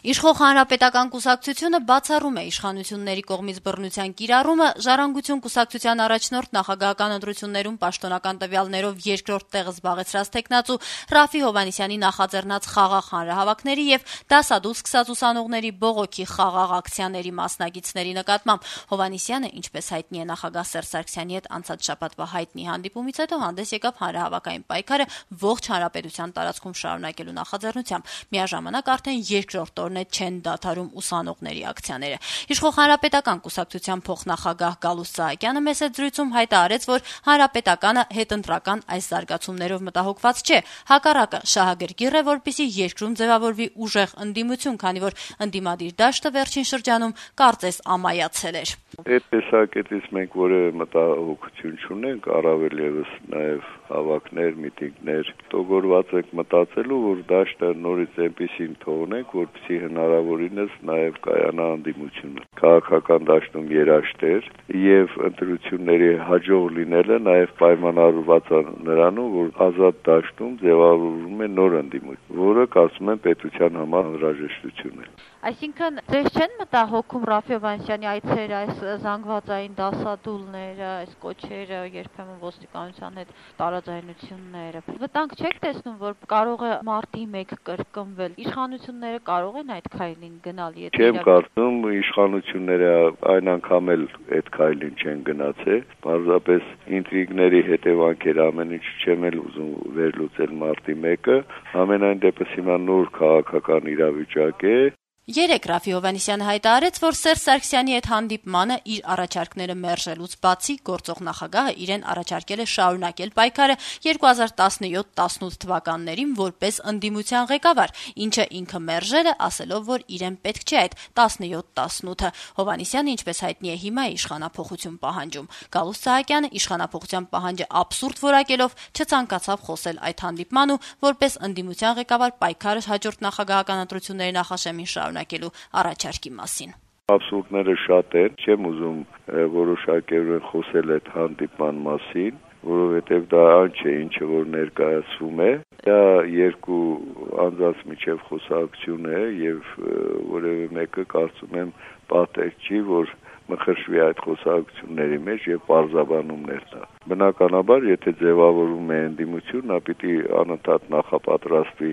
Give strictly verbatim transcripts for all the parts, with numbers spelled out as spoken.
Իշխող հանրապետական կուսակցությունը բացառում է իշխանությունների կողմից բռնության կիրառումը, Ժառանգություն կուսակցության առաջնորդ նախագահական ընտրություններում պաշտոնական տվյալներով երկրորդ տեղը զբաղեցրած թեկնածու Ռաֆի Հովհաննիսյանի նախաձեռնած խաղաղ հանրահավաքների եւ դասադուլ սկսած ուսանողների բողոքի խաղաղ ակցիաների մասնակիցների նկատմամբ։ Հովհաննիսյանը, ինչպես հայտնի է նախագահ Սերժ Սարգսյանի հետ անցած շաբաթվա հայտնի հանդիպումից հետո, հանդես եկավ հանրահավաքային պայքարը ողջ հանրապետության տարածքում շարունակելու նախաձեռնությամբ։ Միաժամանակ արդեն երկրորդ օրն է չեն դադարում ուսանողների ակցիաները։ Իշխող հանրապետական կուսակցության փոխնախագահ Գալուստ Սահակյանը մեծ զրույցում հայտարարեց, որ հանրապետականը հետընտրական այս զարգացումներով մտահոգված չէ։ Հակառակը շահագրգիռ է, որպեսզի երկրում ձևավորվի ուժեղ ընդդիմություն, քանի որ ընդդիմադիր դաշտը վերջին շրջանում կարծես ամայացել էր։ Այդ տեսակետից մենք որևէ մտահոգություն չունենք, առավել եւս նաեւ հավաքներ, միտինգներ տողորված ենք մտածելու, որ դաշտը նորից այնպեսին թողնենք, որպեսզի հնարավորինս նաեւ կայանա ընդդիմությունը։ Քաղաքական դաշտում երաշտեր եւ ընտրությունների հաջող լինելը նաեւ պայմանավորված է նրանով, որ ազատ դաշտում ձևավորվում է նոր ընդդիմություն, որը կարծում եմ պետության համար անհրաժեշտություն է։ Այսինքն ձեզ չեն մտահոգում Ռաֆի Հովհաննիսյանի այցերը, այս զանգվածային դասադուլները, այս կոչերը, երբեմն ոստիկանության հետ տարաձայնությունները։ Վտանգ չեք տեսնում, որ կարող է մարտի մեկ կրկնվել։ Իշխանությունները կարող են այդ քայլին գնալ, եթե Չեմ կարծում, իշխանությունները այն անգամ էլ այդ քայլին չեն գնացել, պարզապես ինտրիգների հետևանքեր ամեն ինչ չեմ էլ ուզում վերլուծել մարտի մեկը, ամենայն դեպս հիմա նոր քաղաքական իրավիճակ է։ Երեկ Ռաֆի Հովհաննիսյանը հայտարարեց, որ Սերժ Սարգսյանի հետ հանդիպմանը իր առաջարկները մերժելուց բացի գործող նախագահը իրեն առաջարկել է շարունակել պայքարը երկու հազար տասնյոթ տասնութ թվականներին որպես ընդդիմության ղեկավար, ինչը ինքը մերժել է, ասելով, որ իրեն պետք չէ այդ տասնյոթ տասնութը։ Հովհաննիսյանը, ինչպես հայտնի է, հիմա է իշխանափոխություն պահանջում։ Գալուստ Սահակյանը իշխանափոխության պահանջը աբսուրդ որակելով չցանկացավ խոսել այդ հանդիպման ու որպես ընդդիմության ղեկավար պայքարը հաջորդ նախագահական ընտրությունների նախաշեմին շարունակելու առաջարկի մասին։ Աբսուրդները շատ են, չեմ ուզում որոշակիորեն խոսել այդ հանդիպման մասին, որովհետև դա այն չէ, ինչը որ ներկայացվում է, դա երկու անձանց միջև խոսակցություն է եւ որևէ մեկը կարծում եմ պատեհ չի, որ մխրշվի այդ խոսակցությունների մեջ եւ պարզաբանումներ տա։ Բնականաբար, եթե ձևավորվում է ընդդիմություն, նա պիտի անընդհատ նախապատրաստվի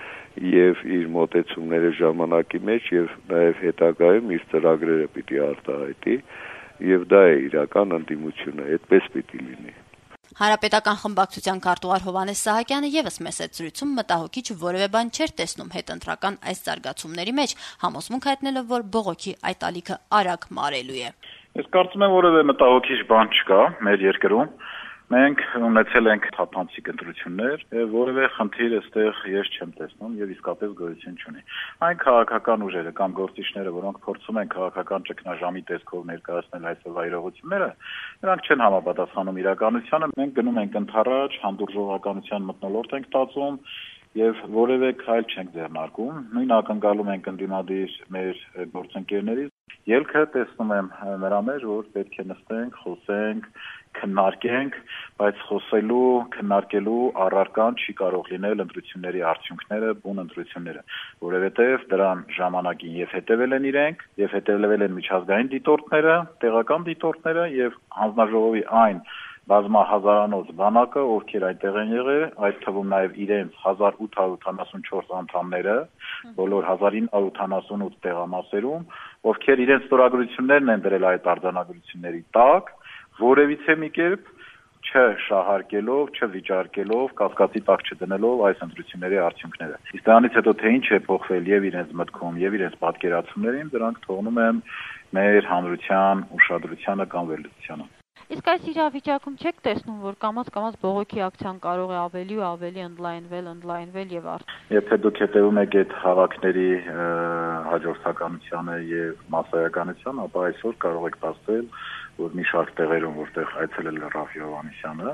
եւ իր մոտեցումները ժամանակի մեջ եւ նաեւ հետագայում իր ծրագրերը պիտի արտահայտի եւ դա է իրական ընդդիմությունը, այդպես պիտի լինի։ Հանրապետական խմբակցության քարտուղար Հովհաննես Սահակյանը եւս մեծ զրույցում մտահոգիչ որևէ բան չէր տեսնում հետընտրական այս զարգացումների մեջ, համոզմունք հայտնելով, որ բողոքի այդ ալիքը արագ մարելու է։ Ես կարծում եմ, որևէ մտահոգիչ բան չկա մեր երկրում։ Մենք ունեցել ենք թափանցիկ ընտրություններ, որևէ խնդիր այստեղ ես չեմ տեսնում եւ իսկապես գոյություն չունի։ Այն քաղաքական ուժերը կամ գործիչները, որոնք փորձում են քաղաքական ճգնաժամի տեսքով ներկայացնել այսօրվա իրողությունները, նրանք չեն համապատասխանում իրականությանը։ Մենք գնում ենք ընդառաջ, հանդուրժողականության մթնոլորտ ենք տածում եւ որևէ քայլ չենք ձեռնարկում։ Նույն ակնկալում ենք ընդդիմադիր մեր գործընկերներից։ Ելքը տեսնում եմ նրա մեջ, որ պետք է նստենք, խոսենք, քննարկենք, բայց խոսելու, քննարկելու առարկան չի կարող լինել ընտրությունների արդյունքները, բուն ընտրությունները, որովհետև դրան ժամանակին եւ հետեւել են իրենք, եւ հետեւել են միջազգային դիտորդները, տեղական դիտորդները եւ հանձնաժողովի այն բազմահազարանոց բանակը, ովքեր այդտեղ են եղել, այդ թվում նաեւ իրենց հազար ութ հարյուր ութանասունչորս անդամները, բոլոր հազար ինը հարյուր ութանասունութ տեղամասերում, ովքեր իրենց ստորագրություններն են դրել այդ արձանագրությունների տակ, որևիցե մի կերպ չշահարկելով, չվիճարկելով, կասկածի տակ չդնելով այս ընտրությունների արդյունքները։ Իսկ դրանից հետո թե ինչ է փոխվել եւ իրենց մտքում եւ իրենց պատկերացումներին, դրանք թողնում են մեր հանրության ուշադրությանը կամ վերլուծությանը։ Իսկ այս իրավիճակում չեք տեսնում, որ կամաց-կամաց բողոքի ակցիան կարող է ավելի ու ավելի ընդլայնվել, ընդլայնվել եւ արդ։ Եթե դուք հետևում եք այդ հավաքների հաջորդականությանը եւ մասսայականությանը, ապա այսօր կարող եք տեսնել, որ մի շարք տեղերում, որտեղ այցելել է Ռաֆի Հովհաննիսյանը,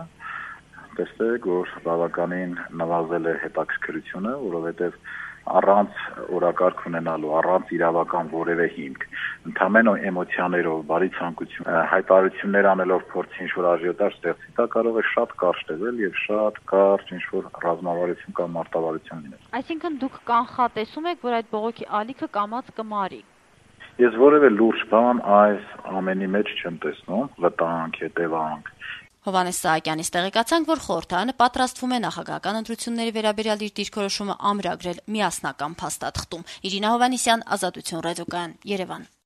տեսեք, որ բավականին նվազել է հետաքրքրությունը, որովհետեւ առանց օրակարգ ունենալու, առանց իրավական որևէ հիմք ընդհանրապես էմոցիաներով, բարի ցանկություն, հայտարարություններ անելով փորձի ինչ-որ արժետար ստեղծի, դա կարող է շատ կարճ տևել եւ շատ կարճ ինչ-որ ռազմավարություն կամ մարտավարություն լինել։ Այսինքն դուք կանխատեսում եք, որ այդ բողոքի ալիքը կամաց կմարի։ Ես որևէ լուրջ բան այս ամենի մեջ չեմ տեսնում, վտանգ, հետևանք։ Հովհաննես Սահակյանից տեղեկացանք, որ խորհրդարանը պատրաստվում է նախագահական ընտրությունների վերաբերյալ իր դիրքորոշումը ամրագրել միասնական փաստաթղթում։ Իրինա Հովհաննիսյան, Ազատություն ռադիոկայան, Երևան։